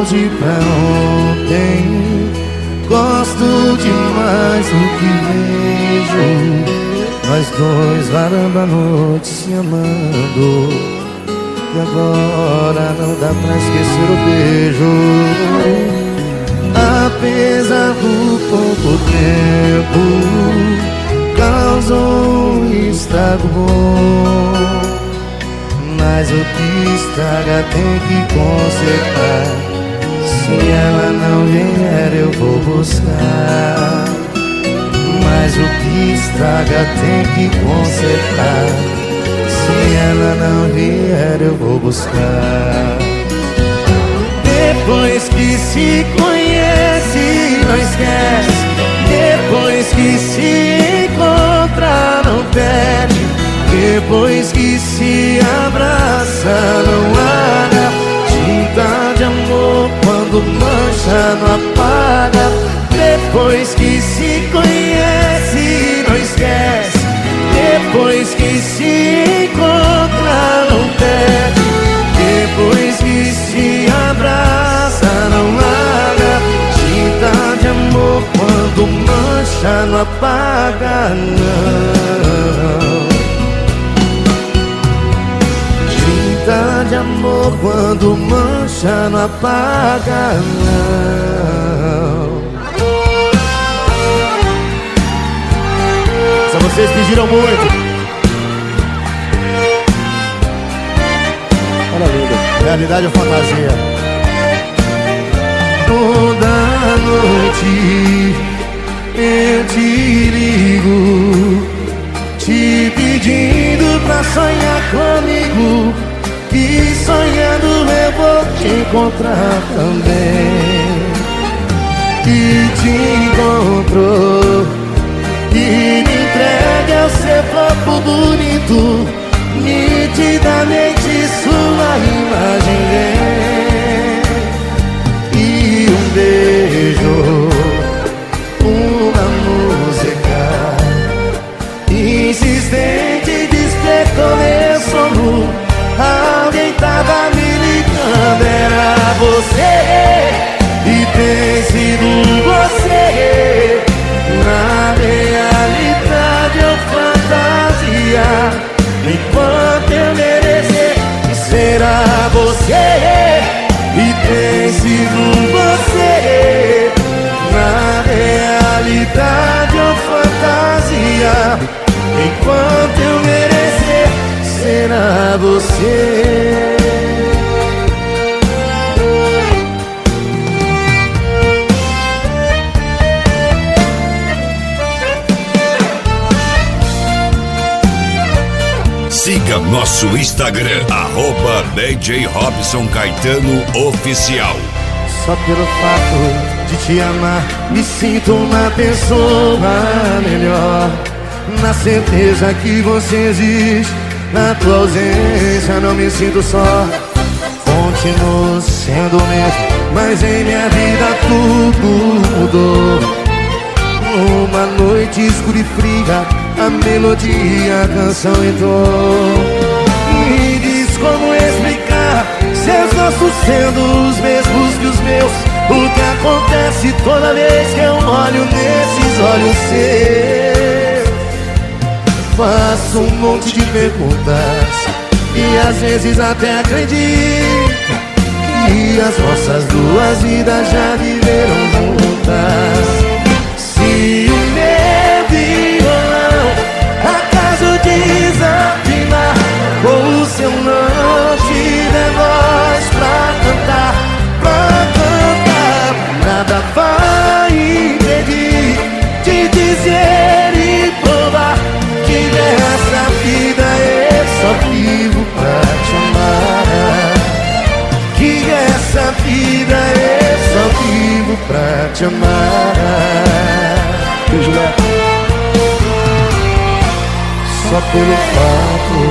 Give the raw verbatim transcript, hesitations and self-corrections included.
hoje pra ontem. Gosto demais do que vejo. Nós dois varando a noite se amando. E agora não dá pra esquecer o beijo. Apesar do pouco tempo, causou um estrago bom. Mas o que estraga tem que consertar. Se ela não vier eu vou buscar. Mas o que estraga tem que consertar. Se ela não vier eu vou buscar. Depois que se conhece não esquece. Depois que se encontra não perde. Depois que se abraça não larga. Tinta de amor quando mancha não apaga. Depois que se conhece não esquece. Depois que se encontra não perde. Depois que se abraça não larga. Tinta de amor quando mancha não apaga não. Tinta de amor quando mancha não apaga não. Essa vocês pediram muito. Olha linda. Realidade ou fantasia? Toda noite eu te ligo, te pedindo pra sonhar comigo. Que sonhando eu vou te encontrar também. E te encontro e me entregue ao seu corpo bonito. Nitidamente sua imagem vem. E um beijo, uma música insistente despertou meu sono. Alguém tava me ligando, era você. E tem sido você. Na realidade ou fantasia, enquanto eu merecer, será você. E tem sido você. Na realidade ou fantasia, enquanto eu merecer, será você. Siga nosso Instagram, arroba D J Robson Caetano Oficial. Só pelo fato de te amar, me sinto uma pessoa melhor. Na certeza que você existe, na tua ausência não me sinto só. Continuo sendo o mesmo, mas em minha vida tudo mudou. Uma noite escura e fria, a melodia, a canção entrou. Me diz como explicar seus gostos sendo os mesmos que os meus. O que acontece toda vez que eu olho nesses olhos seus? Faço um monte de perguntas e às vezes até acredito que as nossas duas vidas já viveram juntas. Se o meu violão acaso desafinar, ou se eu não tiver voz pra cantar, pra cantar, nada vai impedir de dizer e provar que nessa vida eu só vivo pra te amar. Que essa vida eu só vivo pra te amar. Só pelo fato